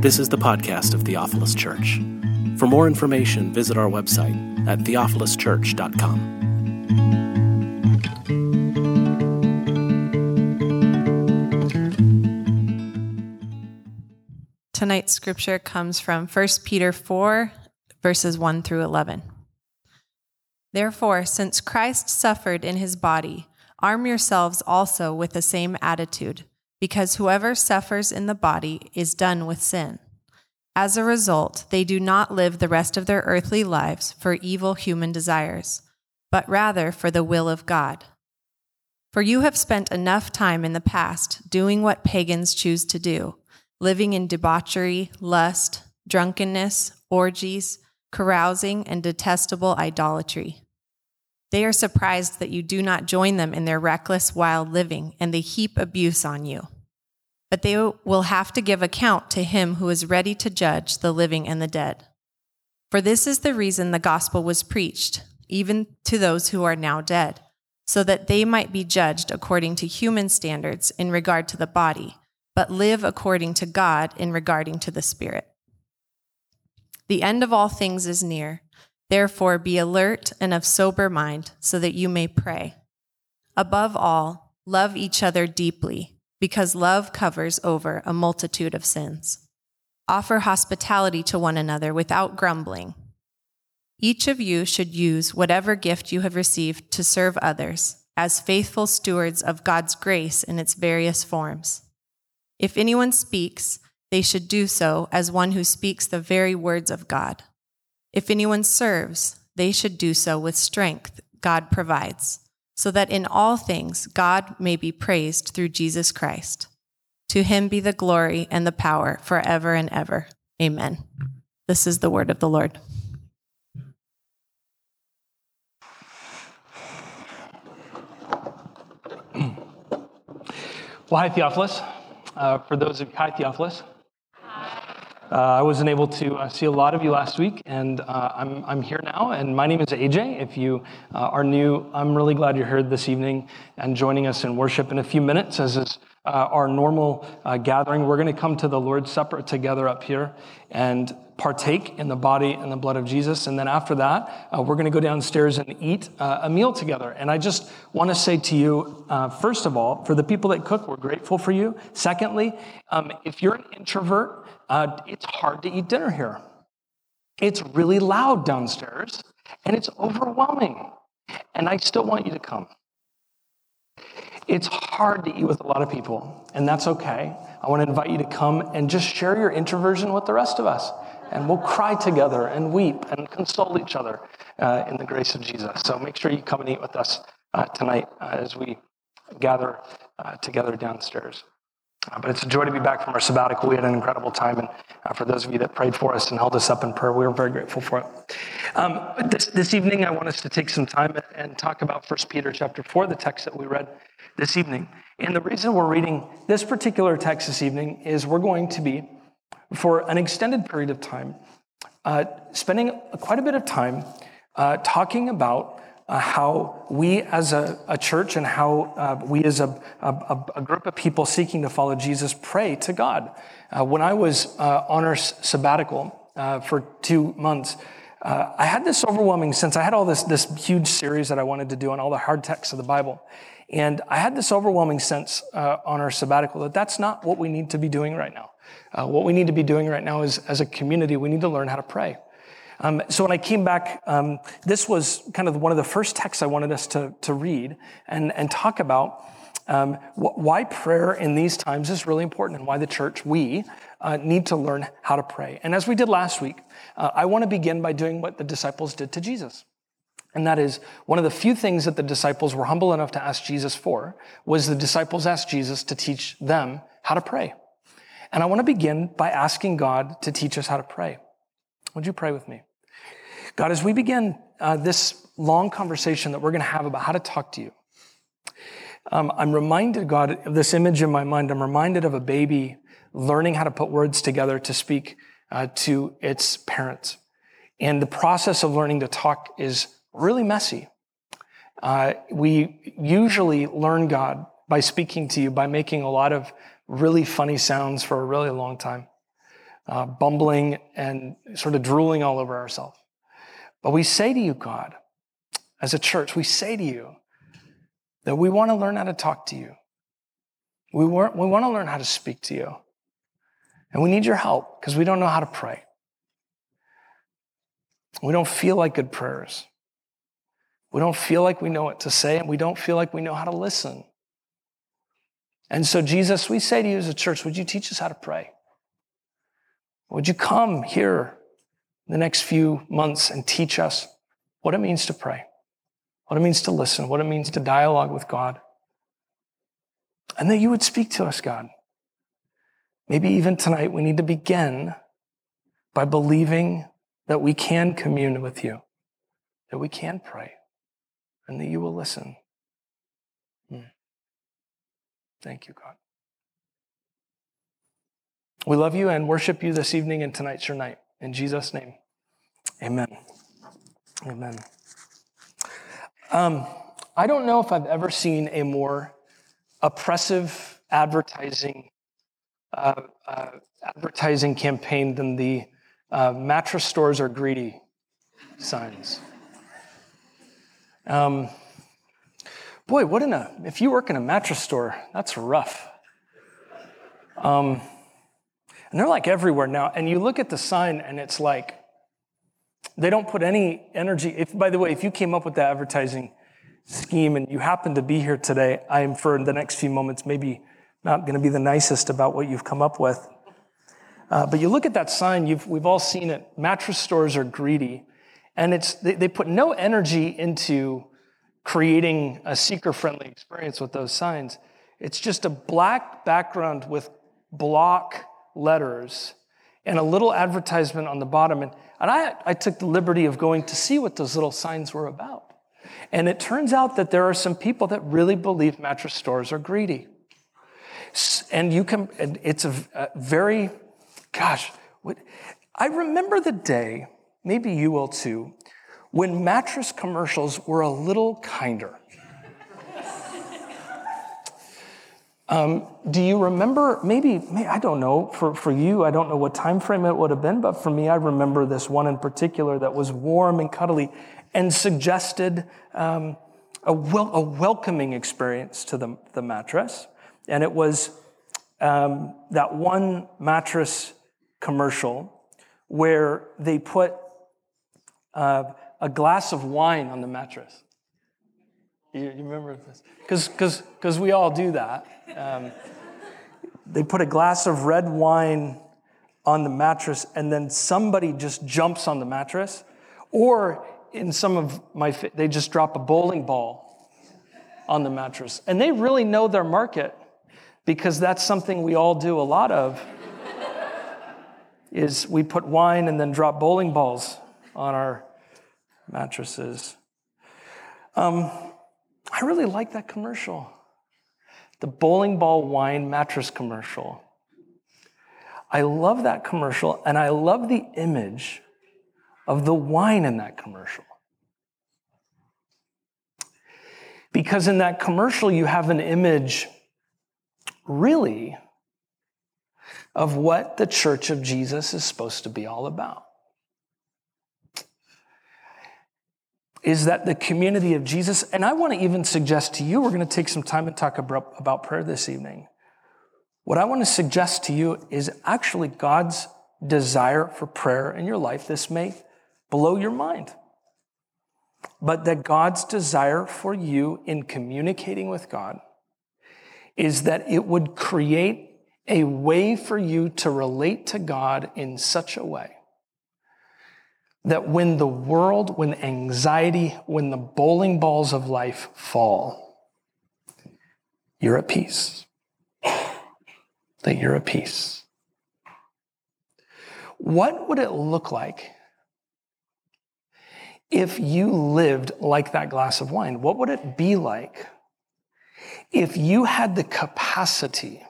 This is the podcast of Theophilus Church. For more information, visit our website at theophiluschurch.com. Tonight's scripture comes from 1 Peter 4, verses 1 through 11. Therefore, since Christ suffered in his body, arm yourselves also with the same attitude, because whoever suffers in the body is done with sin. As a result, they do not live the rest of their earthly lives for evil human desires, but rather for the will of God. For you have spent enough time in the past doing what pagans choose to do, living in debauchery, lust, drunkenness, orgies, carousing, and detestable idolatry. They are surprised that you do not join them in their reckless, wild living, and they heap abuse on you. But they will have to give account to him who is ready to judge the living and the dead. For this is the reason the gospel was preached, even to those who are now dead, so that they might be judged according to human standards in regard to the body, but live according to God in regarding to the Spirit. The end of all things is near. Therefore, be alert and of sober mind, so that you may pray. Above all, love each other deeply, because love covers over a multitude of sins. Offer hospitality to one another without grumbling. Each of you should use whatever gift you have received to serve others, as faithful stewards of God's grace in its various forms. If anyone speaks, they should do so as one who speaks the very words of God. If anyone serves, they should do so with strength God provides, so that in all things God may be praised through Jesus Christ. To him be the glory and the power forever and ever. Amen. This is the word of the Lord. Well, hi, Theophilus. For those of you, hi, Theophilus. I wasn't able to see a lot of you last week, and I'm here now, and my name is AJ. If you are new, I'm really glad you're here this evening and joining us in worship. In a few minutes, as is our normal gathering, we're going to come to the Lord's Supper together up here and partake in the body and the blood of Jesus, and then after that, we're going to go downstairs and eat a meal together. And I just want to say to you, first of all, for the people that cook, we're grateful for you. Secondly, if you're an introvert, it's hard to eat dinner here. It's really loud downstairs, and it's overwhelming. And I still want you to come. It's hard to eat with a lot of people, and that's okay. I want to invite you to come and just share your introversion with the rest of us. And we'll cry together and weep and console each other in the grace of Jesus. So make sure you come and eat with us tonight as we gather together downstairs. But it's a joy to be back from our sabbatical. We had an incredible time, and for those of you that prayed for us and held us up in prayer, we were very grateful for it. This evening, I want us to take some time and talk about 1 Peter chapter 4, the text that we read this evening. And the reason we're reading this particular text this evening is we're going to be, for an extended period of time, spending quite a bit of time talking about how we as a church and how we as a group of people seeking to follow Jesus pray to God. When I was on our sabbatical for 2 months, I had this overwhelming sense. I had all this huge series that I wanted to do on all the hard texts of the Bible. And I had this overwhelming sense on our sabbatical that that's not what we need to be doing right now. What we need to be doing right now is, as a community, we need to learn how to pray. So when I came back, this was kind of one of the first texts I wanted us to read and talk about why prayer in these times is really important and why the church, we, need to learn how to pray. And as we did last week, I want to begin by doing what the disciples did to Jesus. And that is, one of the few things that the disciples were humble enough to ask Jesus for was the disciples asked Jesus to teach them how to pray. And I want to begin by asking God to teach us how to pray. Would you pray with me? God, as we begin this long conversation that we're going to have about how to talk to you, I'm reminded, God, of this image in my mind. I'm reminded of a baby learning how to put words together to speak to its parents. And the process of learning to talk is really messy. We usually learn God by speaking to you, by making a lot of really funny sounds for a really long time. bumbling and sort of drooling all over ourselves. But we say to you, God, as a church, we say to you that we want to learn how to talk to you. We want to learn how to speak to you. And we need your help because we don't know how to pray. We don't feel like good prayers. We don't feel like we know what to say, and we don't feel like we know how to listen. And so, Jesus, we say to you as a church, would you teach us how to pray? Would you come here the next few months and teach us what it means to pray, what it means to listen, what it means to dialogue with God, and that you would speak to us, God. Maybe even tonight we need to begin by believing that we can commune with you, that we can pray, and that you will listen. Thank you, God. We love you and worship you this evening, and tonight's your night. In Jesus' name, amen. Amen. I don't know if I've ever seen a more oppressive advertising campaign than the mattress stores are greedy signs. Boy, if you work in a mattress store, that's rough. And they're like everywhere now. And you look at the sign and it's like, they don't put any energy. By the way, if you came up with that advertising scheme and you happen to be here today, I am for the next few moments maybe not going to be the nicest about what you've come up with. But you look at that sign, we've all seen it. Mattress stores are greedy. And they put no energy into creating a seeker-friendly experience with those signs. It's just a black background with block letters and a little advertisement on the bottom. And I took the liberty of going to see what those little signs were about. And it turns out that there are some people that really believe mattress stores are greedy. And it's a very, I remember the day, maybe you will too, when mattress commercials were a little kinder. Do you remember, maybe, I don't know, for you, I don't know what time frame it would have been, but for me, I remember this one in particular that was warm and cuddly and suggested a welcoming experience to the mattress. And it was that one mattress commercial where they put a glass of wine on the mattress. You remember this? Because we all do that. They put a glass of red wine on the mattress, and then somebody just jumps on the mattress. Or in some of they just drop a bowling ball on the mattress. And they really know their market, because that's something we all do a lot of, is we put wine and then drop bowling balls on our mattresses. I really like that commercial. The bowling ball wine mattress commercial. I love that commercial, and I love the image of the wine in that commercial. Because in that commercial, you have an image, really, of what the Church of Jesus is supposed to be all about. Is that the community of Jesus, and I want to even suggest to you, we're going to take some time and talk about prayer this evening. What I want to suggest to you is actually God's desire for prayer in your life. This may blow your mind, but that God's desire for you in communicating with God is that it would create a way for you to relate to God in such a way that when the world, when anxiety, when the bowling balls of life fall, you're at peace. That you're at peace. What would it look like if you lived like that glass of wine? What would it be like if you had the capacity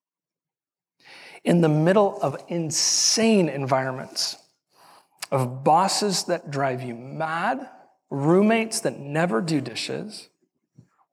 in the middle of insane environments, of bosses that drive you mad, roommates that never do dishes,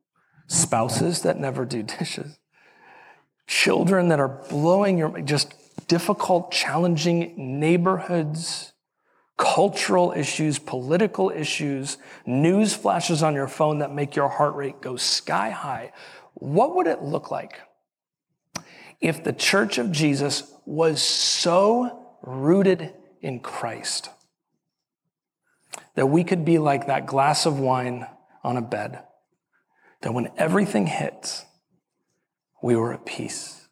spouses that never do dishes, children that are blowing your, just difficult, challenging neighborhoods, cultural issues, political issues, news flashes on your phone that make your heart rate go sky high. What would it look like if the church of Jesus was so rooted in Christ that we could be like that glass of wine on a bed, that when everything hits, we were at peace?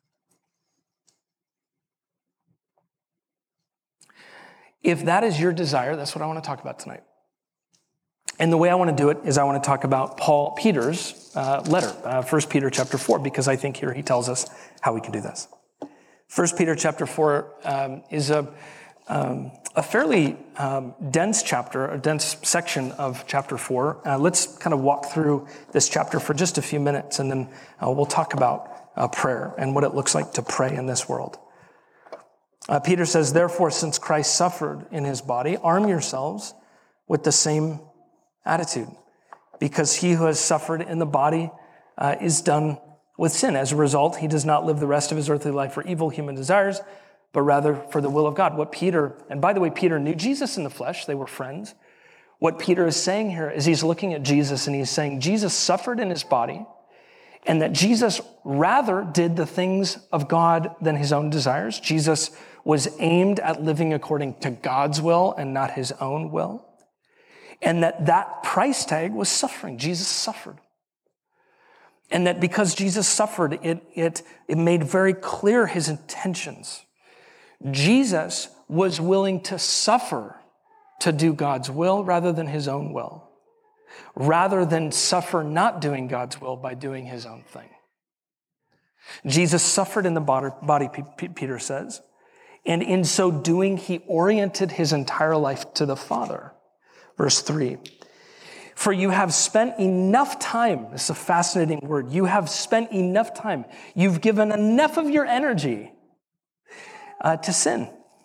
If that is your desire, that's what I want to talk about tonight. And the way I want to do it is I want to talk about Peter's letter, 1 Peter chapter 4, because I think here he tells us how we can do this. 1 Peter chapter 4 is a fairly dense chapter, a dense section of chapter 4. Let's kind of walk through this chapter for just a few minutes, and then we'll talk about prayer and what it looks like to pray in this world. Peter says, therefore, since Christ suffered in his body, arm yourselves with the same attitude, because he who has suffered in the body is done with sin. As a result, he does not live the rest of his earthly life for evil human desires, but rather for the will of God. And by the way, Peter knew Jesus in the flesh. They were friends. What Peter is saying here is he's looking at Jesus and he's saying Jesus suffered in his body, and that Jesus rather did the things of God than his own desires. Jesus was aimed at living according to God's will and not his own will. And that price tag was suffering. Jesus suffered. And that because Jesus suffered, it made very clear his intentions. Jesus was willing to suffer to do God's will rather than his own will, rather than suffer not doing God's will by doing his own thing. Jesus suffered in the body, Peter says, and in so doing, he oriented his entire life to the Father. Verse 3, for you have spent enough time, this is a fascinating word, you have spent enough time, you've given enough of your energy to sin.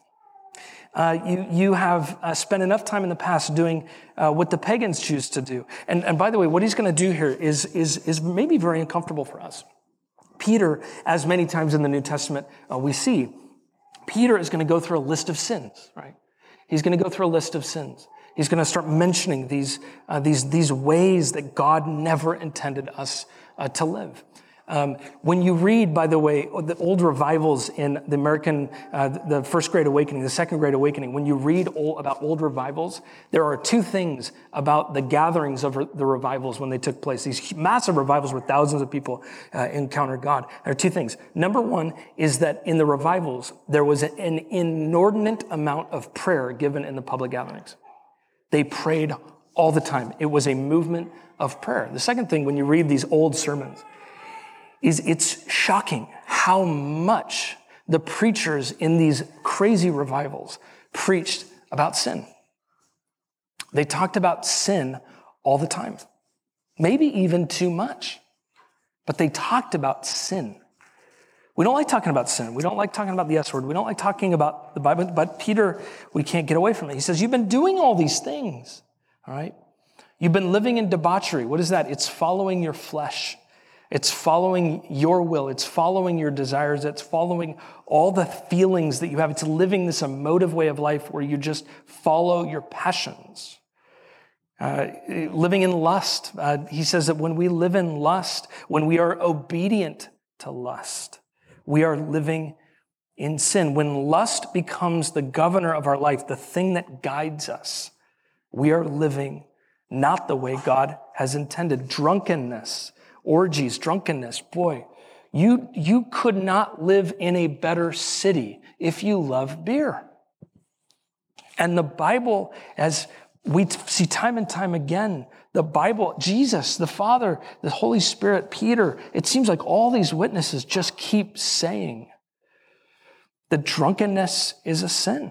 You have spent enough time in the past doing what the pagans choose to do. And by the way, what he's going to do here is maybe very uncomfortable for us. Peter, as many times in the New Testament we see, Peter is going to go through a list of sins, right? He's going to go through a list of sins. He's going to start mentioning these ways that God never intended us to live. When you read, by the way, the old revivals in the American, the First Great Awakening, the Second Great Awakening, when you read about old revivals, there are two things about the gatherings of the revivals when they took place. These massive revivals where thousands of people encountered God. There are two things. Number one is that in the revivals, there was an inordinate amount of prayer given in the public gatherings. They prayed all the time. It was a movement of prayer. The second thing, when you read these old sermons, is it's shocking how much the preachers in these crazy revivals preached about sin. They talked about sin all the time, maybe even too much, but they talked about sin. We don't like talking about sin. We don't like talking about the S word. We don't like talking about the Bible, but Peter, we can't get away from it. He says, you've been doing all these things, all right? You've been living in debauchery. What is that? It's following your flesh. It's following your will. It's following your desires. It's following all the feelings that you have. It's living this emotive way of life where you just follow your passions. Living in lust. He says that when we live in lust, when we are obedient to lust, we are living in sin. When lust becomes the governor of our life, the thing that guides us, we are living not the way God has intended. Drunkenness, orgies, drunkenness. Boy, you could not live in a better city if you love beer. And the Bible, as we see time and time again, the Bible, Jesus, the Father, the Holy Spirit, Peter, it seems like all these witnesses just keep saying that drunkenness is a sin.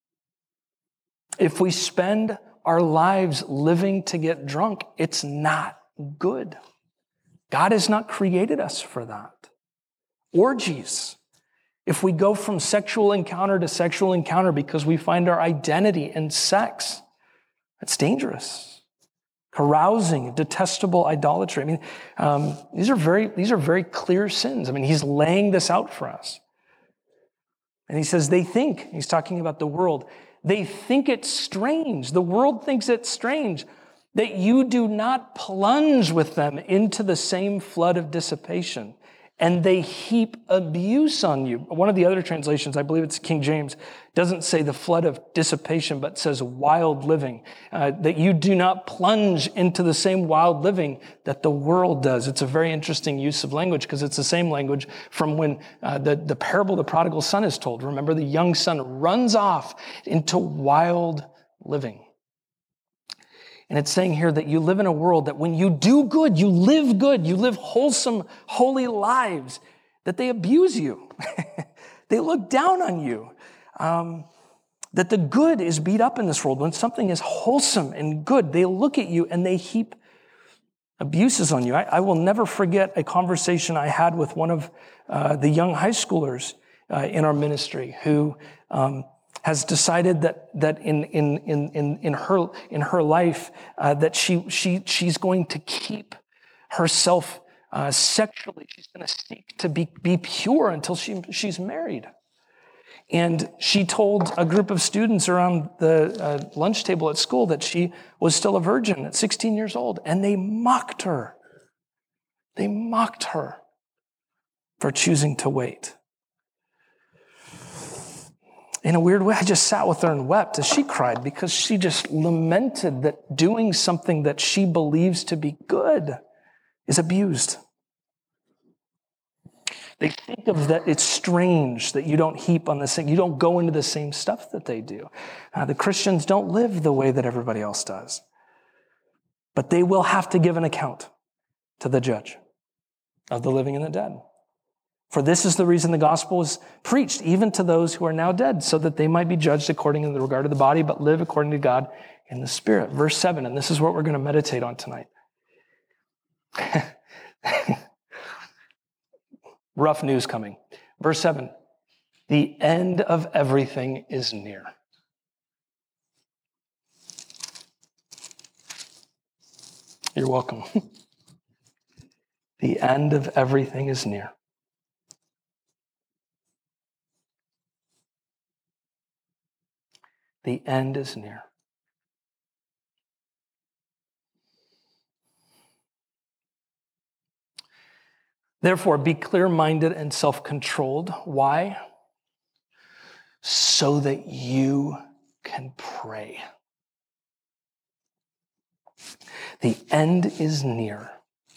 If we spend our lives living to get drunk, it's not good. God has not created us for that. Orgies. If we go from sexual encounter to sexual encounter because we find our identity in sex, that's dangerous. Carousing, detestable idolatry. I mean, these are very clear sins. I mean, he's laying this out for us. And he says he's talking about the world, they think it's strange. The world thinks it's strange that you do not plunge with them into the same flood of dissipation, and they heap abuse on you. One of the other translations, I believe it's King James, doesn't say the flood of dissipation, but says wild living, that you do not plunge into the same wild living that the world does. It's a very interesting use of language because it's the same language from when the parable of the prodigal son is told. Remember, the young son runs off into wild living. And it's saying here that you live in a world that when you do good, you live wholesome, holy lives, that they abuse you. They look down on you. That the good is beat up in this world. When something is wholesome and good, they look at you and they heap abuses on you. I will never forget a conversation I had with one of the young high schoolers in our ministry who has decided that in her life that she's going to keep herself sexually. She's going to seek to be pure until she's married. And she told a group of students around the lunch table at school that she was still a virgin at 16 years old, and they mocked her. They mocked her for choosing to wait. In a weird way, I just sat with her and wept as she cried because she just lamented that doing something that she believes to be good is abused. They think of that it's strange that you don't heap on the same, you don't go into the same stuff that they do. The Christians don't live the way that everybody else does. But they will have to give an account to the judge of the living and the dead. For this is the reason the gospel is preached, even to those who are now dead, so that they might be judged according to the regard of the body, but live according to God in the Spirit. Verse 7, and this is what we're going to meditate on tonight. Rough news coming. Verse 7, the end of everything is near. You're welcome. The end of everything is near. The end is near. Therefore, be clear-minded and self-controlled. Why? So that you can pray. The end is near.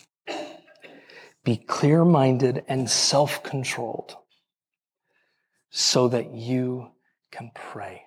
Be clear-minded and self-controlled so that you can pray.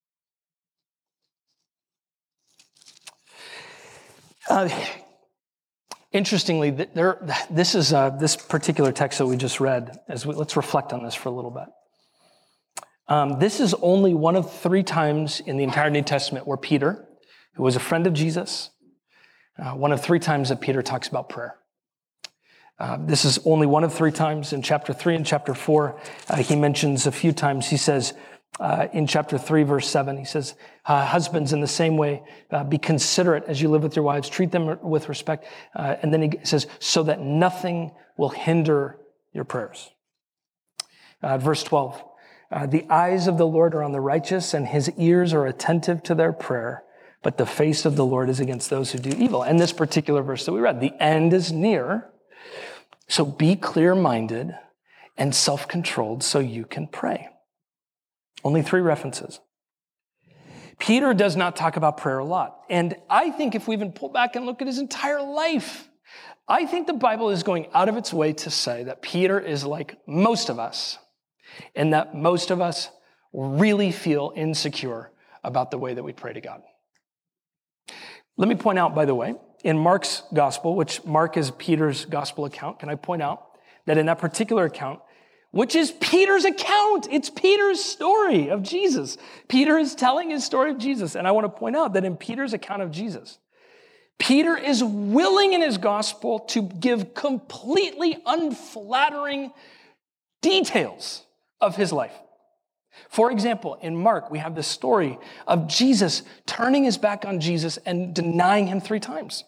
Interestingly, this particular text that we just read, let's reflect on this for a little bit. This is only one of 3 times in the entire New Testament where Peter, who was a friend of Jesus, one of 3 times that Peter talks about prayer. This is only one of 3 times. In chapter 3 and chapter 4, he mentions a few times. He says, in chapter 3, verse 7, he says, husbands, in the same way, be considerate as you live with your wives, treat them with respect. And then he says, so that nothing will hinder your prayers. Verse 12, the eyes of the Lord are on the righteous, and his ears are attentive to their prayer, but the face of the Lord is against those who do evil. And this particular verse that we read, the end is near, so be clear-minded and self-controlled so you can pray. Only 3 references. Peter does not talk about prayer a lot. And I think if we even pull back and look at his entire life, I think the Bible is going out of its way to say that Peter is like most of us, and that most of us really feel insecure about the way that we pray to God. Let me point out, by the way, in Mark's gospel, which Mark is Peter's gospel account, can I point out that in that particular account, which is Peter's account. It's Peter's story of Jesus. Peter is telling his story of Jesus. And I want to point out that in Peter's account of Jesus, Peter is willing in his gospel to give completely unflattering details of his life. For example, in Mark, we have the story of Jesus turning his back on Jesus and denying him 3 times.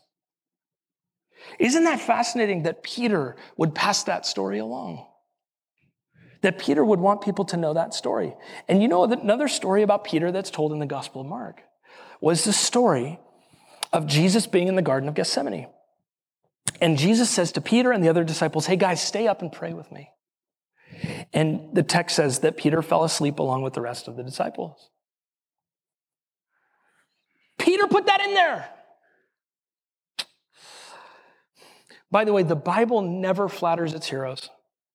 Isn't that fascinating that Peter would pass that story along? that Peter would want people to know that story. And you know another story about Peter that's told in the Gospel of Mark was the story of Jesus being in the Garden of Gethsemane. And Jesus says to Peter and the other disciples, hey guys, stay up and pray with me. And the text says that Peter fell asleep along with the rest of the disciples. Peter put that in there. By the way, the Bible never flatters its heroes,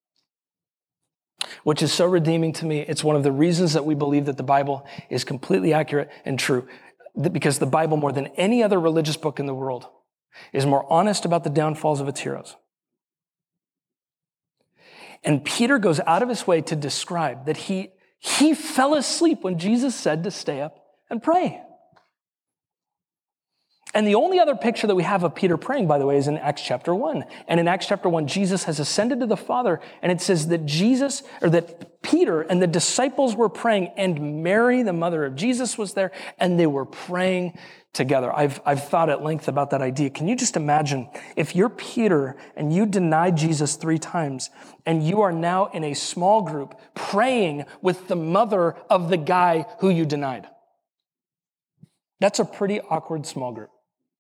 which is so redeeming to me. It's one of the reasons that we believe that the Bible is completely accurate and true, because the Bible, more than any other religious book in the world, is more honest about the downfalls of its heroes. And Peter goes out of his way to describe that he fell asleep when Jesus said to stay up and pray. And the only other picture that we have of Peter praying, by the way, is in Acts chapter 1. And in Acts chapter 1, Jesus has ascended to the Father, and it says that that Peter and the disciples were praying, and Mary, the mother of Jesus, was there, and they were praying together. I've thought at length about that idea. Can you just imagine if you're Peter and you denied Jesus 3 times, and you are now in a small group praying with the mother of the guy who you denied? That's a pretty awkward small group.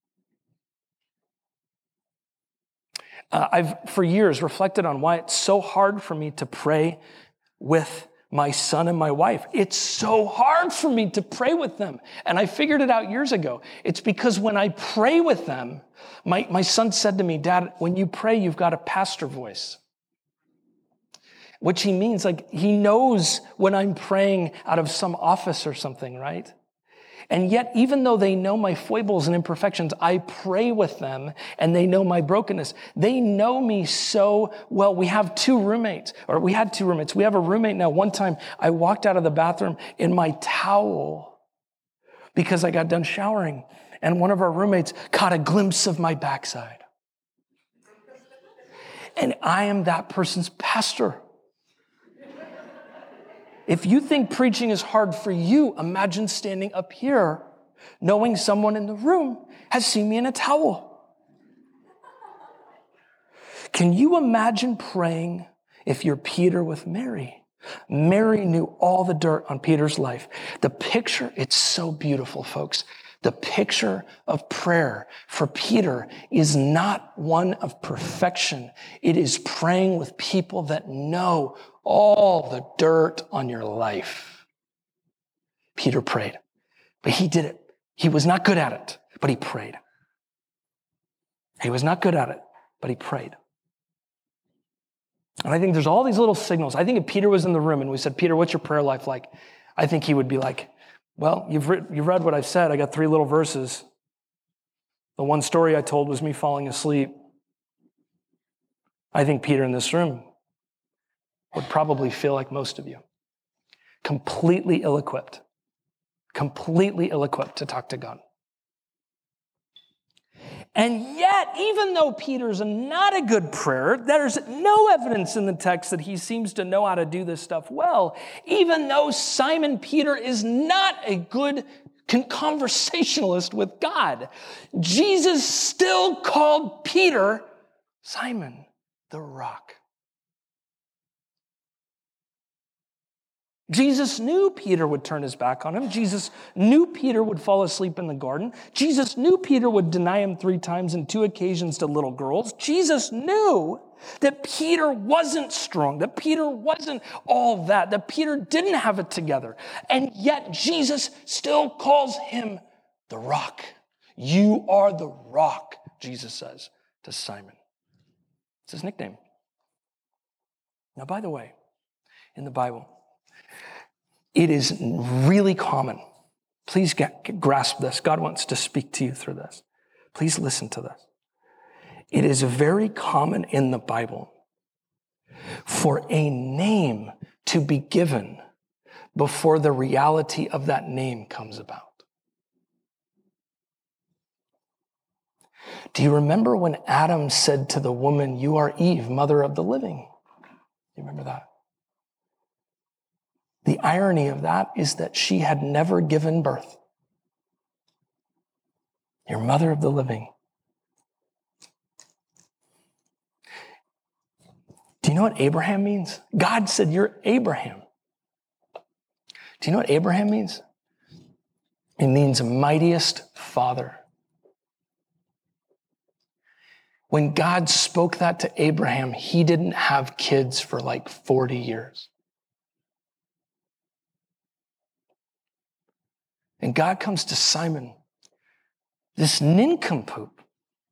I've, for years, reflected on why it's so hard for me to pray with my son and my wife. It's so hard for me to pray with them. And I figured it out years ago. It's because when I pray with them, my son said to me, Dad, when you pray, you've got a pastor voice. Which he means, like, he knows when I'm praying out of some office or something, right? And yet, even though they know my foibles and imperfections, I pray with them and they know my brokenness. They know me so well. We have 2 roommates, or we had 2 roommates. We have a roommate now. One time I walked out of the bathroom in my towel because I got done showering, and one of our roommates caught a glimpse of my backside. And I am that person's pastor. If you think preaching is hard for you, imagine standing up here knowing someone in the room has seen me in a towel. Can you imagine praying if you're Peter with Mary? Mary knew all the dirt on Peter's life. The picture, it's so beautiful, folks. The picture of prayer for Peter is not one of perfection. It is praying with people that know all the dirt on your life. Peter prayed, but he did it. He was not good at it, but he prayed. He was not good at it, but he prayed. And I think there's all these little signals. I think if Peter was in the room and we said, Peter, what's your prayer life like? I think he would be like, well, you've read what I've said. I got 3 little verses. The one story I told was me falling asleep. I think Peter in this room would probably feel like most of you. Completely ill-equipped to talk to God. And yet, even though Peter's not a good prayer, there's no evidence in the text that he seems to know how to do this stuff well. Even though Simon Peter is not a good conversationalist with God, Jesus still called Peter Simon the Rock. Jesus knew Peter would turn his back on him. Jesus knew Peter would fall asleep in the garden. Jesus knew Peter would deny him 3 times and 2 occasions to little girls. Jesus knew that Peter wasn't strong, that Peter wasn't all that Peter didn't have it together. And yet Jesus still calls him the Rock. You are the Rock, Jesus says to Simon. It's his nickname. Now, by the way, in the Bible, it is really common. Please grasp this. God wants to speak to you through this. Please listen to this. It is very common in the Bible for a name to be given before the reality of that name comes about. Do you remember when Adam said to the woman, "You are Eve, mother of the living"? You remember that? The irony of that is that she had never given birth. You're mother of the living. Do you know what Abraham means? God said, you're Abraham. Do you know what Abraham means? It means mightiest father. When God spoke that to Abraham, he didn't have kids for like 40 years. And God comes to Simon, this nincompoop.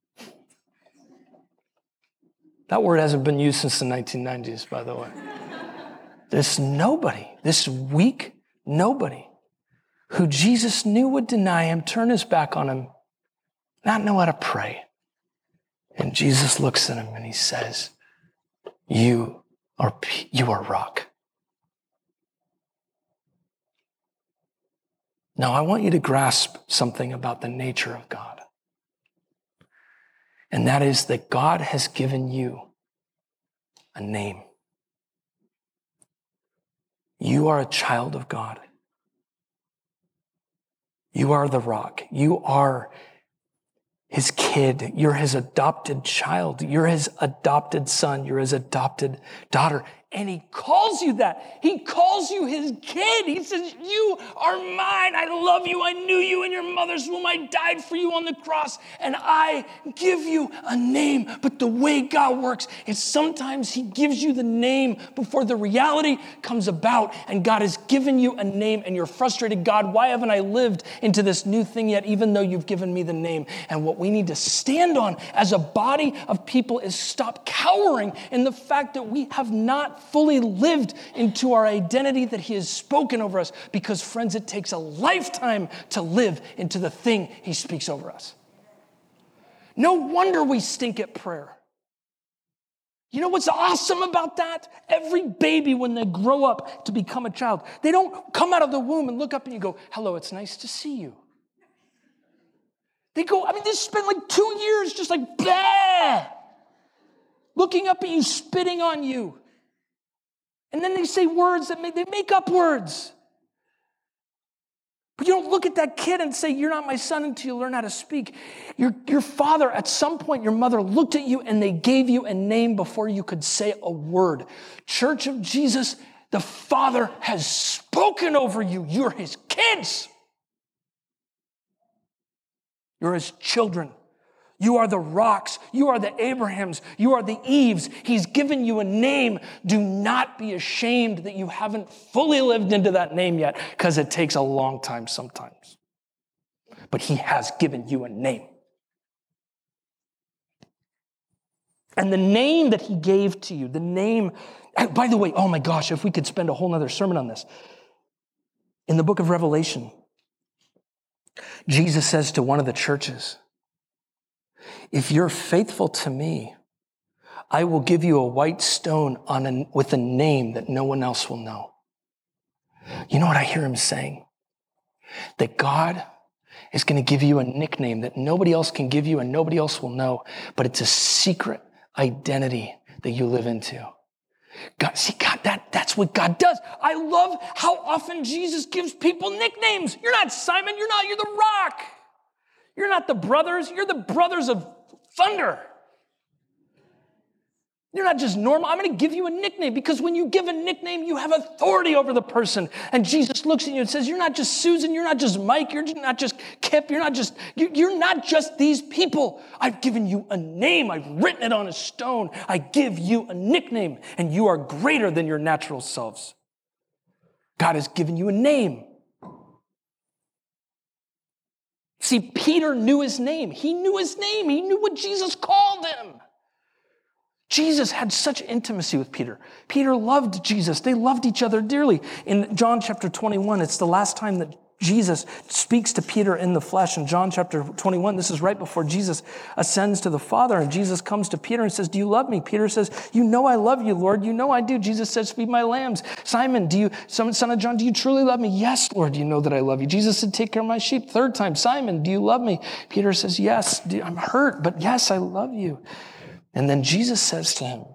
That word hasn't been used since the 1990s, by the way. This nobody, this weak nobody, who Jesus knew would deny him, turn his back on him, not know how to pray. And Jesus looks at him and he says, you are rock. Now, I want you to grasp something about the nature of God. And that is that God has given you a name. You are a child of God. You are the rock. You are his kid. You're his adopted child. You're his adopted son. You're his adopted daughter. And he calls you that. He calls you his kid. He says, you are mine. I love you. I knew you in your mother's womb. I died for you on the cross. And I give you a name. But the way God works is sometimes he gives you the name before the reality comes about. And God has given you a name and you're frustrated. God, why haven't I lived into this new thing yet, even though you've given me the name? And what we need to stand on as a body of people is stop cowering in the fact that we have not fully lived into our identity that he has spoken over us. Because, friends, it takes a lifetime to live into the thing he speaks over us. No wonder we stink at prayer. You know what's awesome about that? Every baby, when they grow up to become a child, they don't come out of the womb and look up and you go, hello, it's nice to see you. They go, they spend like 2 years just like, bleh, looking up at you, spitting on you. And then they say words that they make up words. But you don't look at that kid and say, you're not my son until you learn how to speak. Your father, at some point, your mother looked at you and they gave you a name before you could say a word. Church of Jesus, the Father has spoken over you. You're his kids. You're his children. You are the rocks. You are the Abrahams. You are the Eves. He's given you a name. Do not be ashamed that you haven't fully lived into that name yet, because it takes a long time sometimes. But he has given you a name. And the name that he gave to you, the name, by the way, oh my gosh, if we could spend a whole nother sermon on this. In the book of Revelation, Jesus says to one of the churches, if you're faithful to me, I will give you a white stone with a name that no one else will know. You know what I hear him saying? That God is going to give you a nickname that nobody else can give you and nobody else will know, but it's a secret identity that you live into. God, that's what God does. I love how often Jesus gives people nicknames. You're not Simon, you're the rock. You're not the brothers, you're the brothers of thunder. You're not just normal. I'm going to give you a nickname, because when you give a nickname, you have authority over the person. And Jesus looks at you and says, you're not just Susan, you're not just Mike, you're not just Kip, you're not just these people. I've given you a name. I've written it on a stone. I give you a nickname, and you are greater than your natural selves. God has given you a name. See, Peter knew his name. He knew his name. He knew what Jesus called him. Jesus had such intimacy with Peter. Peter loved Jesus. They loved each other dearly. In John chapter 21, it's the last time that Jesus speaks to Peter in the flesh. In John chapter 21, this is right before Jesus ascends to the Father, and Jesus comes to Peter and says, do you love me? Peter says, you know I love you, Lord. You know I do. Jesus says, feed my lambs. Simon, son of John, do you truly love me? Yes, Lord, you know that I love you. Jesus said, take care of my sheep. Third time, Simon, do you love me? Peter says, yes, I'm hurt, but yes, I love you. And then Jesus says to him,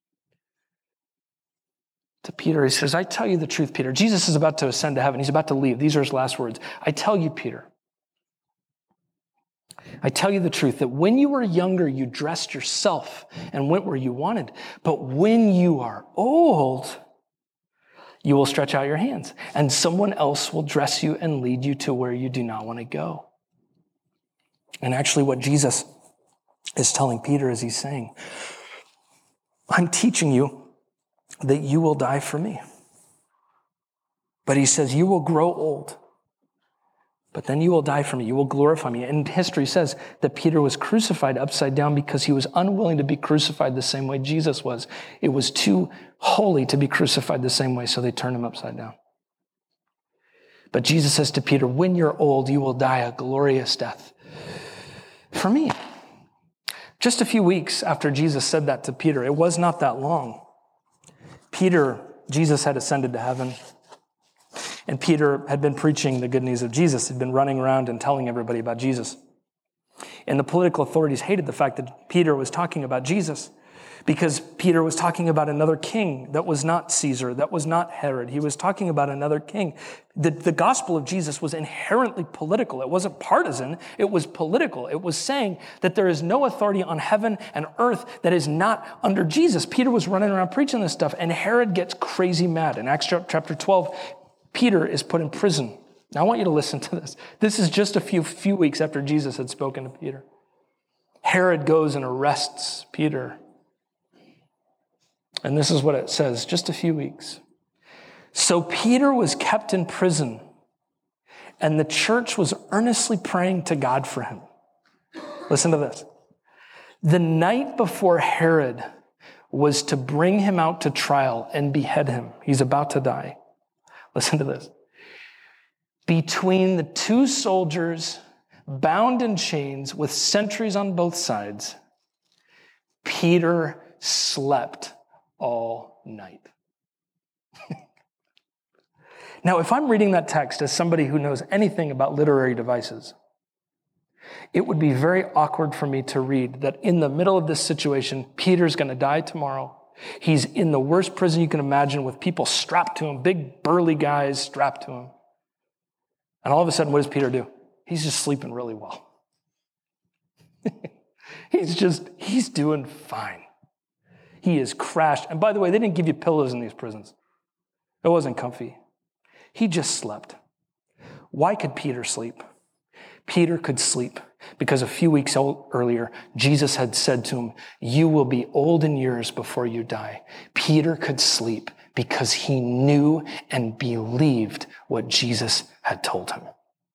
to Peter, he says, I tell you the truth, Peter. Jesus is about to ascend to heaven. He's about to leave. These are his last words. I tell you, Peter, I tell you the truth that when you were younger, you dressed yourself and went where you wanted. But when you are old, you will stretch out your hands, and someone else will dress you and lead you to where you do not want to go. And actually what Jesus is telling Peter is he's saying, I'm teaching you that you will die for me. But he says, you will grow old, but then you will die for me. You will glorify me. And history says that Peter was crucified upside down because he was unwilling to be crucified the same way Jesus was. It was too holy to be crucified the same way, so they turned him upside down. But Jesus says to Peter, when you're old, you will die a glorious death for me. Just a few weeks after Jesus said that to Peter, it was not that long. Jesus had ascended to heaven. And Peter had been preaching the good news of Jesus. He'd been running around and telling everybody about Jesus. And the political authorities hated the fact that Peter was talking about Jesus because Peter was talking about another king that was not Caesar, that was not Herod. He was talking about another king. The gospel of Jesus was inherently political. It wasn't partisan. It was political. It was saying that there is no authority on heaven and earth that is not under Jesus. Peter was running around preaching this stuff, and Herod gets crazy mad. In Acts chapter 12, Peter is put in prison. Now, I want you to listen to this. This is just a few weeks after Jesus had spoken to Peter. Herod goes and arrests Peter. And this is what it says, just a few weeks. So Peter was kept in prison, and the church was earnestly praying to God for him. Listen to this. The night before Herod was to bring him out to trial and behead him, he's about to die. Listen to this. Between the two soldiers, bound in chains with sentries on both sides, Peter slept all night. Now, if I'm reading that text as somebody who knows anything about literary devices, it would be very awkward for me to read that in the middle of this situation, Peter's going to die tomorrow. He's in the worst prison you can imagine with people strapped to him, big burly guys strapped to him. And all of a sudden, what does Peter do? He's just sleeping really well. He's doing fine. He is crashed. And by the way, they didn't give you pillows in these prisons. It wasn't comfy. He just slept. Why could Peter sleep? Peter could sleep because a few weeks earlier, Jesus had said to him, you will be old in years before you die. Peter could sleep because he knew and believed what Jesus had told him.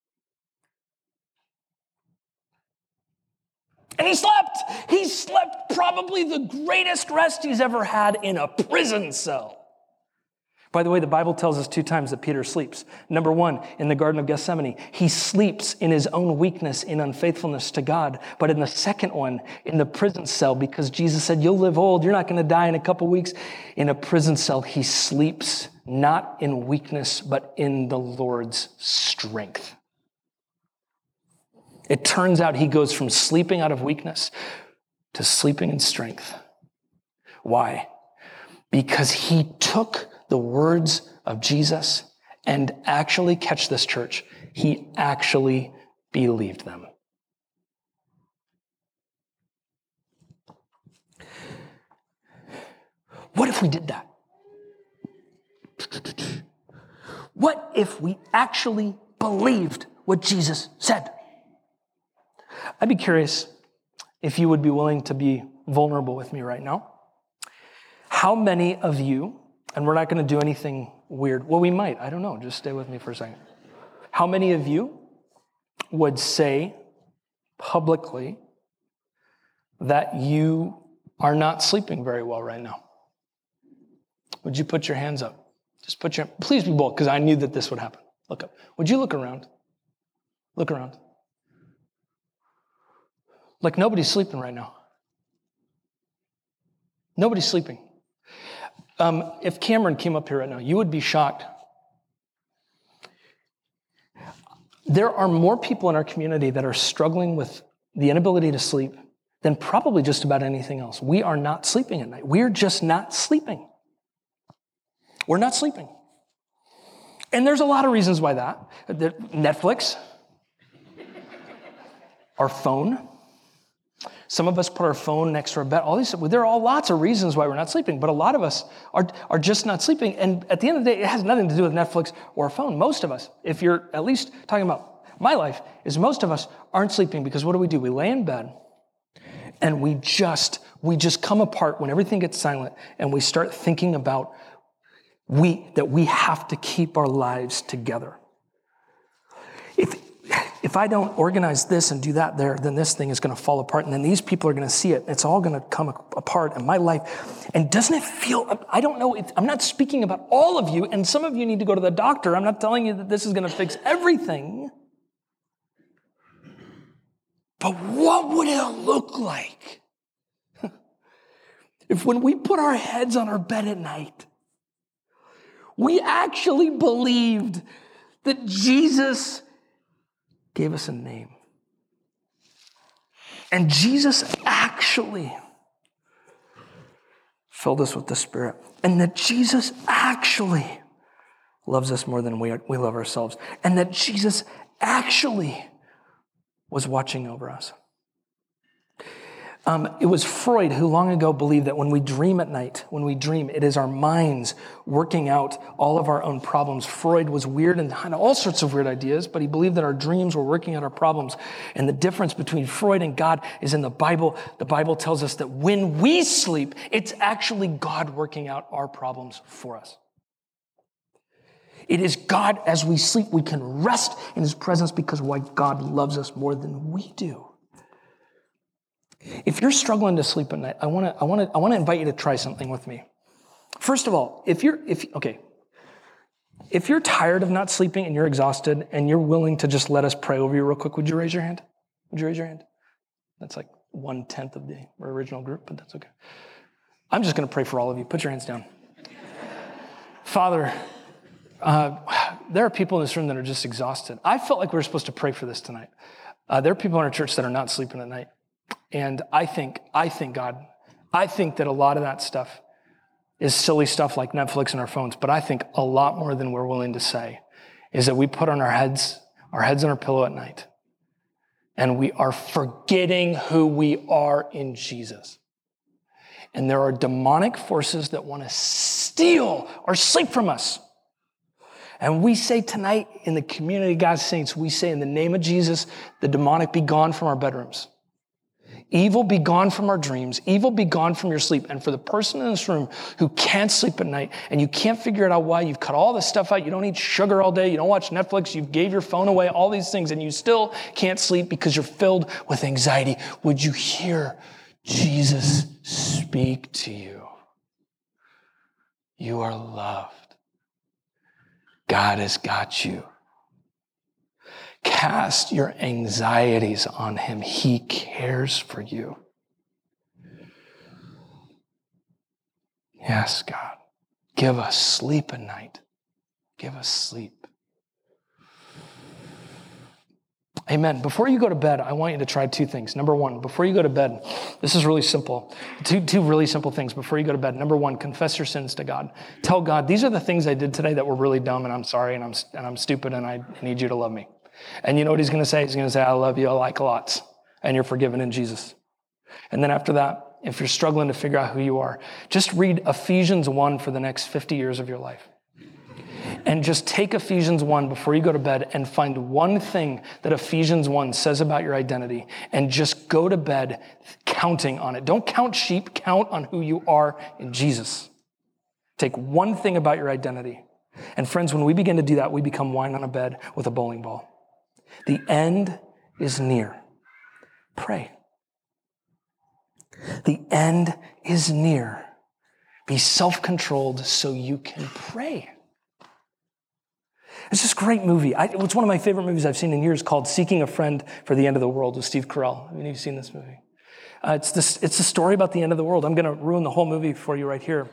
And he slept. He slept probably the greatest rest he's ever had in a prison cell. By the way, the Bible tells us 2 times that Peter sleeps. Number 1, in the Garden of Gethsemane, he sleeps in his own weakness, in unfaithfulness to God. But in the second one, in the prison cell, because Jesus said, you'll live old, you're not going to die in a couple weeks. In a prison cell, he sleeps not in weakness, but in the Lord's strength. It turns out he goes from sleeping out of weakness to sleeping in strength. Why? Because he took the words of Jesus and actually, catch this, church, he actually believed them. What if we did that? What if we actually believed what Jesus said? I'd be curious if you would be willing to be vulnerable with me right now. How many of you, and we're not going to do anything weird. Well, we might. I don't know. Just stay with me for a second. How many of you would say publicly that you are not sleeping very well right now? Would you put your hands up? Just please be bold, because I knew that this would happen. Look up. Would you look around? Look around. Like nobody's sleeping right now. Nobody's sleeping. If Cameron came up here right now, you would be shocked. There are more people in our community that are struggling with the inability to sleep than probably just about anything else. We are not sleeping at night. We're just not sleeping. We're not sleeping. And there's a lot of reasons why that. Netflix. our phone. Some of us put our phone next to our bed. There are all lots of reasons why we're not sleeping, but a lot of us are just not sleeping. And at the end of the day, it has nothing to do with Netflix or a phone. Most of us, if you're at least talking about my life, is most of us aren't sleeping because what do? We lay in bed and we just come apart when everything gets silent and we start thinking about that we have to keep our lives together. If I don't organize this and do that there, then this thing is going to fall apart. And then these people are going to see it. It's all going to come apart in my life. And doesn't it feel, I don't know, I'm not speaking about all of you. And some of you need to go to the doctor. I'm not telling you that this is going to fix everything. But what would it look like if when we put our heads on our bed at night, we actually believed that Jesus gave us a name. And Jesus actually filled us with the Spirit. And that Jesus actually loves us more than we love ourselves. And that Jesus actually was watching over us. It was Freud who long ago believed that when we dream at night, it is our minds working out all of our own problems. Freud was weird and had all sorts of weird ideas, but he believed that our dreams were working out our problems. And the difference between Freud and God is in the Bible. The Bible tells us that when we sleep, it's actually God working out our problems for us. It is God, as we sleep, we can rest in his presence because why God loves us more than we do. If you're struggling to sleep at night, I want to invite you to try something with me. First of all, if you're tired of not sleeping and you're exhausted and you're willing to just let us pray over you real quick, would you raise your hand? Would you raise your hand? That's like 1/10 of the original group, but that's okay. I'm just going to pray for all of you. Put your hands down. Father, there are people in this room that are just exhausted. I felt like we were supposed to pray for this tonight. There are people in our church that are not sleeping at night. And I think that a lot of that stuff is silly stuff like Netflix and our phones, but I think a lot more than we're willing to say is that we put on our heads on our pillow at night, and we are forgetting who we are in Jesus. And there are demonic forces that want to steal our sleep from us. And we say tonight in the community of God's saints, we say in the name of Jesus, the demonic be gone from our bedrooms. Evil be gone from our dreams. Evil be gone from your sleep. And for the person in this room who can't sleep at night and you can't figure it out why, you've cut all this stuff out, you don't eat sugar all day, you don't watch Netflix, you gave your phone away, all these things, and you still can't sleep because you're filled with anxiety. Would you hear Jesus speak to you? You are loved. God has got you. Cast your anxieties on him. He cares for you. Yes, God. Give us sleep at night. Give us sleep. Amen. Before you go to bed, I want you to try two things. Number one, before you go to bed, this is really simple. Two really simple things before you go to bed. Number one, confess your sins to God. Tell God, these are the things I did today that were really dumb, and I'm sorry, and I'm stupid, and I need you to love me. And you know what he's going to say? He's going to say, I love you, I like lots, and you're forgiven in Jesus. And then after that, if you're struggling to figure out who you are, just read Ephesians 1 for the next 50 years of your life. And just take Ephesians 1 before you go to bed and find one thing that Ephesians 1 says about your identity and just go to bed counting on it. Don't count sheep, count on who you are in Jesus. Take one thing about your identity. And friends, when we begin to do that, we become wine on a bed with a bowling ball. The end is near. Pray. The end is near. Be self-controlled so you can pray. It's this great movie. It's one of my favorite movies I've seen in years called Seeking a Friend for the End of the World with Steve Carell. Have you seen this movie? It's a story about the end of the world. I'm going to ruin the whole movie for you right here.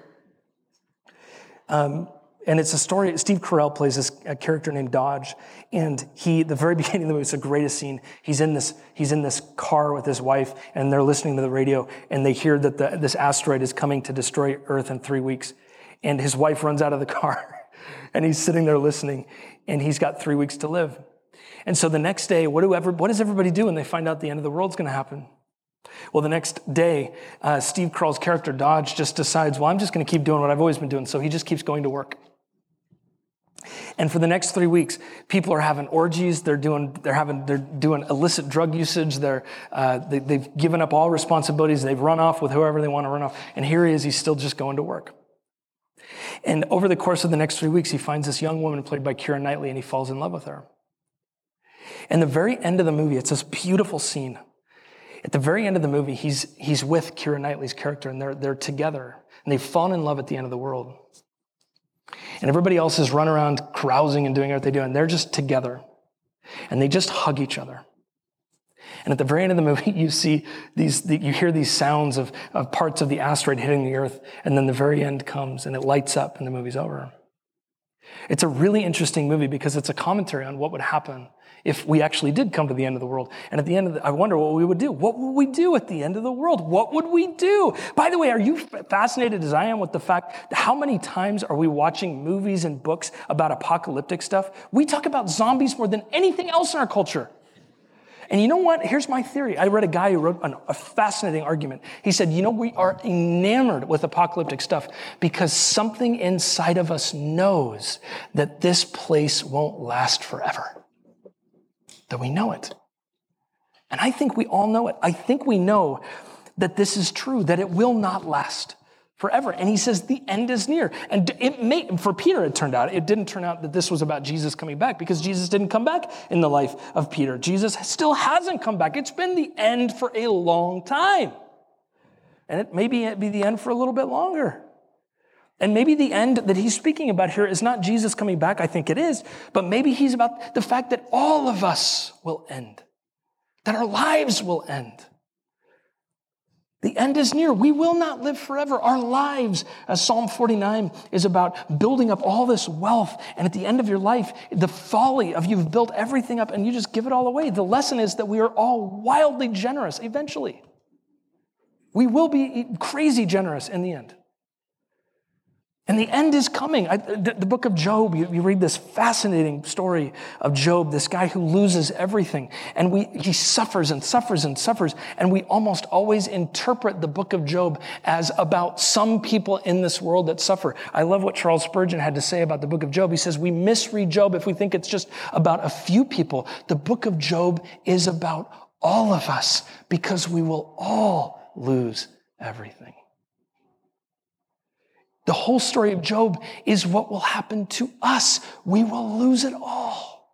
And it's a story, Steve Carell plays a character named Dodge, and the very beginning of the movie, it's the greatest scene. He's in this car with his wife, and they're listening to the radio, and they hear that this asteroid is coming to destroy Earth in 3 weeks. And his wife runs out of the car, and he's sitting there listening, and he's got 3 weeks to live. And so the next day, what does everybody do when they find out the end of the world's going to happen? Well, the next day, Steve Carell's character, Dodge, just decides, well, I'm just going to keep doing what I've always been doing. So he just keeps going to work. And for the next 3 weeks, people are having orgies. They're doing illicit drug usage. They've given up all responsibilities. They've run off with whoever they want to run off. And here he is. He's still just going to work. And over the course of the next 3 weeks, he finds this young woman played by Keira Knightley, and he falls in love with her. And the very end of the movie, it's this beautiful scene. At the very end of the movie, he's with Keira Knightley's character, and they're together, and they've fallen in love at the end of the world. And everybody else is running around carousing and doing what they do, and they're just together, and they just hug each other. And at the very end of the movie, you hear these sounds of parts of the asteroid hitting the Earth, and then the very end comes, and it lights up, and the movie's over. It's a really interesting movie because it's a commentary on what would happen if we actually did come to the end of the world. And at the end I wonder what we would do. What would we do at the end of the world? What would we do? By the way, are you fascinated as I am with the fact that how many times are we watching movies and books about apocalyptic stuff? We talk about zombies more than anything else in our culture. And you know what? Here's my theory. I read a guy who wrote a fascinating argument. He said, we are enamored with apocalyptic stuff because something inside of us knows that this place won't last forever. That we know it. And I think we all know it. I think we know that this is true, that it will not last forever. And he says the end is near. And for Peter, it didn't turn out that this was about Jesus coming back because Jesus didn't come back in the life of Peter. Jesus still hasn't come back. It's been the end for a long time. And it may be the end for a little bit longer. And maybe the end that he's speaking about here is not Jesus coming back, I think it is, but maybe he's about the fact that all of us will end, that our lives will end. The end is near. We will not live forever. Our lives, as Psalm 49 is about building up all this wealth, and at the end of your life, the folly of you've built everything up and you just give it all away. The lesson is that we are all wildly generous eventually. We will be crazy generous in the end. And the end is coming. The book of Job, you read this fascinating story of Job, this guy who loses everything. And he suffers and suffers and suffers. And we almost always interpret the book of Job as about some people in this world that suffer. I love what Charles Spurgeon had to say about the book of Job. He says, we misread Job if we think it's just about a few people. The book of Job is about all of us because we will all lose everything. The whole story of Job is what will happen to us. We will lose it all.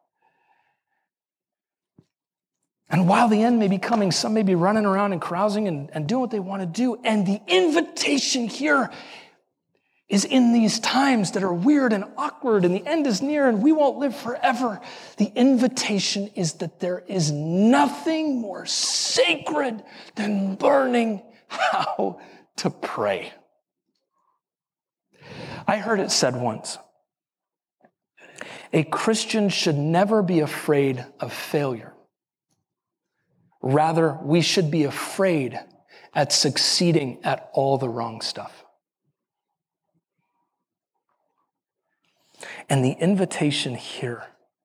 And while the end may be coming, some may be running around and carousing and doing what they want to do. And the invitation here is in these times that are weird and awkward and the end is near and we won't live forever. The invitation is that there is nothing more sacred than learning how to pray. I heard it said once, a Christian should never be afraid of failure. Rather, we should be afraid at succeeding at all the wrong stuff. And the invitation here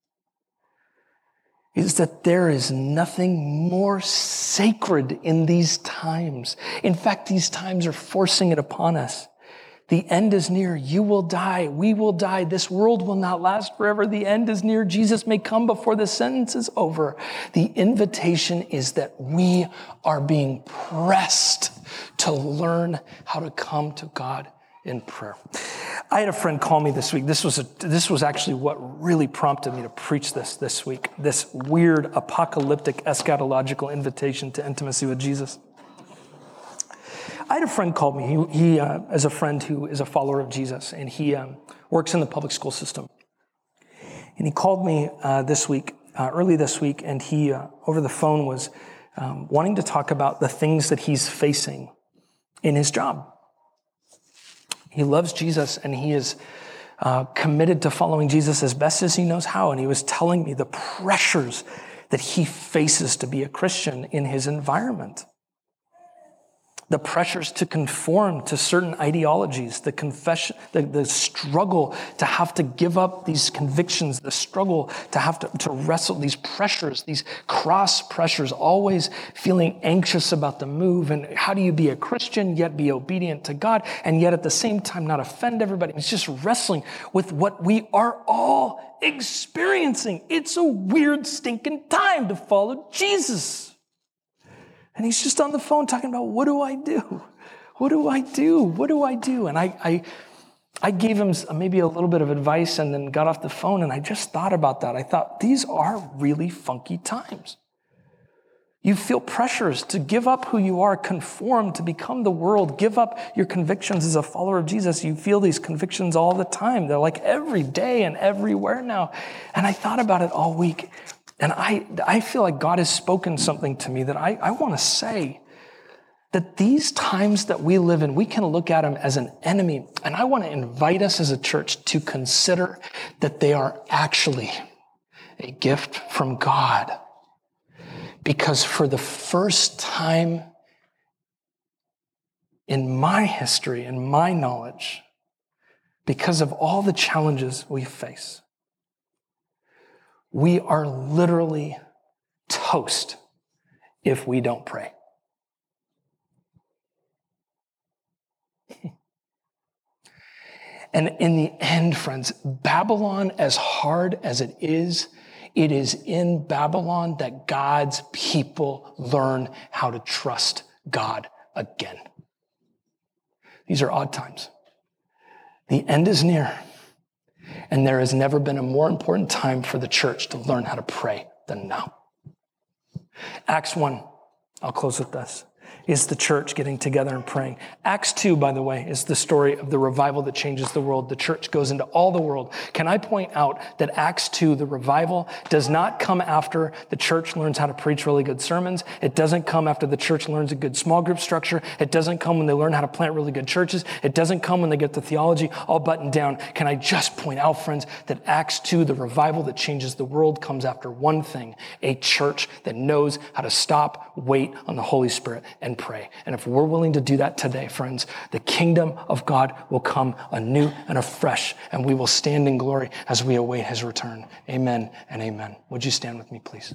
is that there is nothing more sacred in these times. In fact, these times are forcing it upon us. The end is near. You will die. We will die. This world will not last forever. The end is near. Jesus may come before the sentence is over. The invitation is that we are being pressed to learn how to come to God in prayer. I had a friend call me this week. This was actually what really prompted me to preach this week. This weird apocalyptic eschatological invitation to intimacy with Jesus. I had a friend call me. He is a friend who is a follower of Jesus, and he works in the public school system. And he called me early this week, and he, over the phone, was wanting to talk about the things that he's facing in his job. He loves Jesus, and he is committed to following Jesus as best as he knows how. And he was telling me the pressures that he faces to be a Christian in his environment. the pressures to conform to certain ideologies, the struggle to have to give up these convictions, the struggle to have to wrestle these pressures, these cross pressures, always feeling anxious about the move. And how do you be a Christian, yet be obedient to God, and yet at the same time not offend everybody? It's just wrestling with what we are all experiencing. It's a weird, stinking time to follow Jesus. And he's just on the phone talking about, what do I do? What do I do? What do I do? And I gave him maybe a little bit of advice and then got off the phone, and I just thought about that. I thought, these are really funky times. You feel pressures to give up who you are, conform, to become the world, give up your convictions as a follower of Jesus. You feel these convictions all the time. They're like every day and everywhere now. And I thought about it all week. And I feel like God has spoken something to me that I want to say, that these times that we live in, we can look at them as an enemy. And I want to invite us as a church to consider that they are actually a gift from God. Because for the first time in my history, in my knowledge, because of all the challenges we face, we are literally toast if we don't pray. And in the end, friends, Babylon, as hard as it is in Babylon that God's people learn how to trust God again. These are odd times. The end is near. And there has never been a more important time for the church to learn how to pray than now. Acts 1, I'll close with this, is the church getting together and praying. Acts 2, by the way, is the story of the revival that changes the world. The church goes into all the world. Can I point out that Acts 2, the revival, does not come after the church learns how to preach really good sermons. It doesn't come after the church learns a good small group structure. It doesn't come when they learn how to plant really good churches. It doesn't come when they get the theology all buttoned down. Can I just point out, friends, that Acts 2, the revival that changes the world, comes after one thing: a church that knows how to stop, wait on the Holy Spirit, and pray. And if we're willing to do that today, friends, the kingdom of God will come anew and afresh, and we will stand in glory as we await his return. Amen and amen. Would you stand with me, please?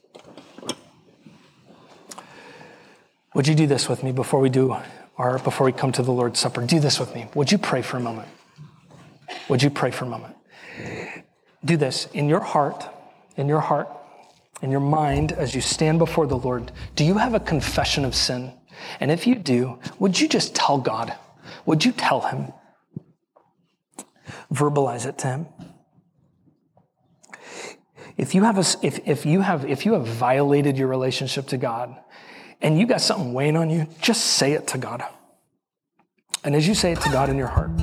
Would you do this with me before we come to the Lord's Supper? Do this with me. Would you pray for a moment? Would you pray for a moment? Do this in your heart, in your mind, as you stand before the Lord. Do you have a confession of sin? And if you do, would you just tell God? Would you tell him? Verbalize it to him. If you have violated your relationship to God and you got something weighing on you, just say it to God. And as you say it to God in your heart,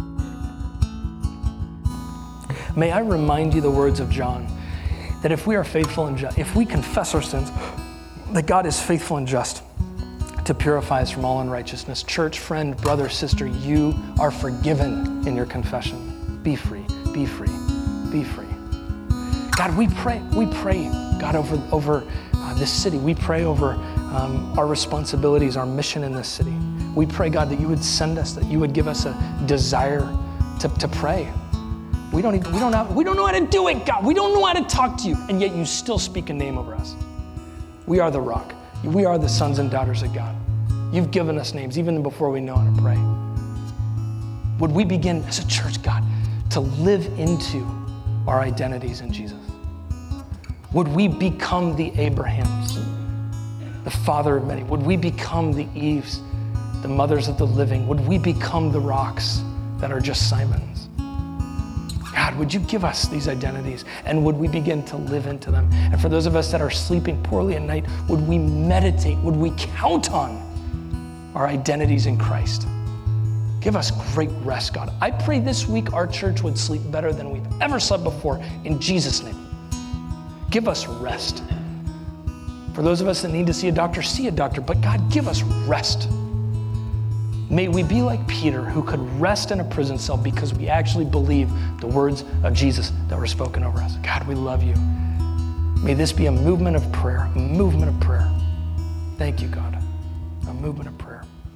may I remind you the words of John, that if we are faithful and just, if we confess our sins, that God is faithful and just to purify us from all unrighteousness. Church, friend, brother, sister, you are forgiven in your confession. Be free, be free, be free. God, we pray, God, over this city. We pray over our responsibilities, our mission in this city. We pray, God, that you would send us, that you would give us a desire to pray. We don't know how to do it, God. We don't know how to talk to you, and yet you still speak a name over us. We are the rock. We are the sons and daughters of God. You've given us names even before we know how to pray. Would we begin as a church, God, to live into our identities in Jesus? Would we become the Abrahams, the father of many? Would we become the Eves, the mothers of the living? Would we become the rocks that are just Simons? God, would you give us these identities, and would we begin to live into them? And for those of us that are sleeping poorly at night, would we meditate? Would we count on our identities in Christ? Give us great rest, God. I pray this week our church would sleep better than we've ever slept before, in Jesus' name. Give us rest. For those of us that need to see a doctor, but God, give us rest. May we be like Peter, who could rest in a prison cell because we actually believe the words of Jesus that were spoken over us. God, we love you. May this be a movement of prayer, a movement of prayer. Thank you, God. A movement of prayer.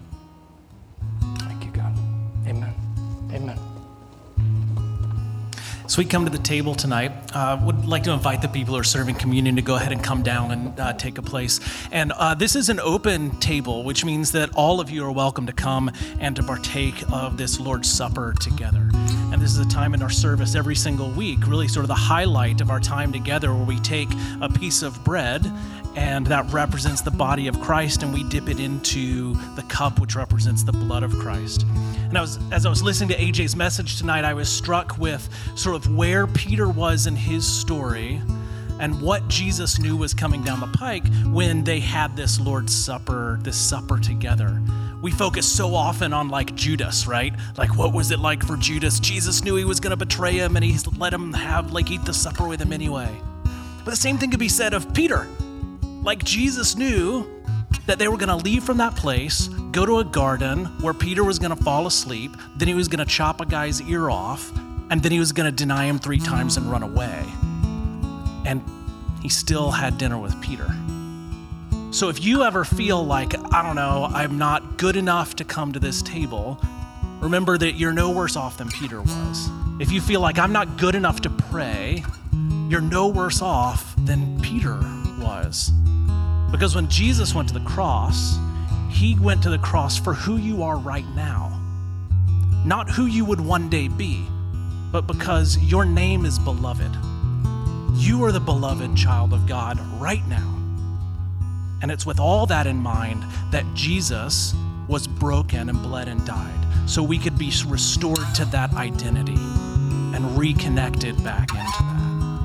So we come to the table tonight. Would like to invite the people who are serving communion to go ahead and come down and take a place. And this is an open table, which means that all of you are welcome to come and to partake of this Lord's Supper together. And this is a time in our service every single week, really sort of the highlight of our time together, where we take a piece of bread, and that represents the body of Christ, and we dip it into the cup, which represents the blood of Christ. And as I was listening to AJ's message tonight, I was struck with sort of where Peter was in his story and what Jesus knew was coming down the pike when they had this Lord's Supper, this supper together. We focus so often on like Judas, right? Like, what was it like for Judas? Jesus knew he was going to betray him, and he let him eat the supper with him anyway. But the same thing could be said of Peter. Like, Jesus knew that they were going to leave from that place, go to a garden where Peter was going to fall asleep, then he was going to chop a guy's ear off, and then he was going to deny him 3 times and run away. And he still had dinner with Peter. So if you ever feel like, I don't know, I'm not good enough to come to this table, remember that you're no worse off than Peter was. If you feel like I'm not good enough to pray, you're no worse off than Peter was. Because when Jesus went to the cross, he went to the cross for who you are right now. Not who you would one day be, but because your name is beloved. You are the beloved child of God right now. And it's with all that in mind that Jesus was broken and bled and died, so we could be restored to that identity and reconnected back into that.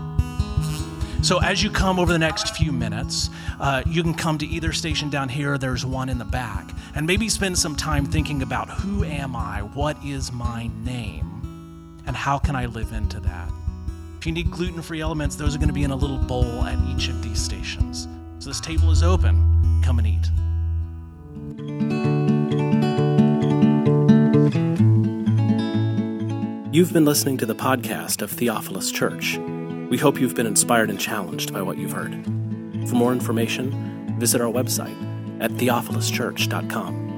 So as you come over the next few minutes, you can come to either station down here, there's one in the back, and maybe spend some time thinking about who am I, what is my name, and how can I live into that. If you need gluten-free elements, those are going to be in a little bowl at each of these stations. So this table is open. Come and eat. You've been listening to the podcast of Theophilus Church. We hope you've been inspired and challenged by what you've heard. For more information, visit our website at theophiluschurch.com.